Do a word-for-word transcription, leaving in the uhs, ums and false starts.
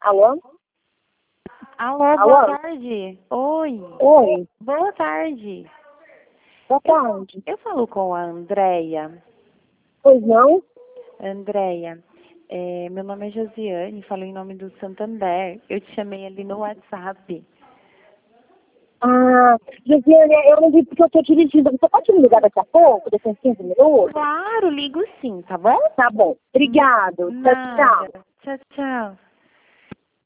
Alô? Alô, Alô? boa tarde. Oi. Oi, Boa tarde. boa tarde. Eu falo com a Andréia. Pois não? Andréia, é, meu nome é Josiane, falo em nome do Santander. Eu te chamei ali no WhatsApp. Ah, Josiane, eu não vi porque eu tô dirigindo. Você pode me ligar daqui a pouco, daqui a uns quinze minutos? Claro, ligo sim, tá bom? Tá bom. Obrigado. Tchau, tchau. Nada. Tchau, tchau.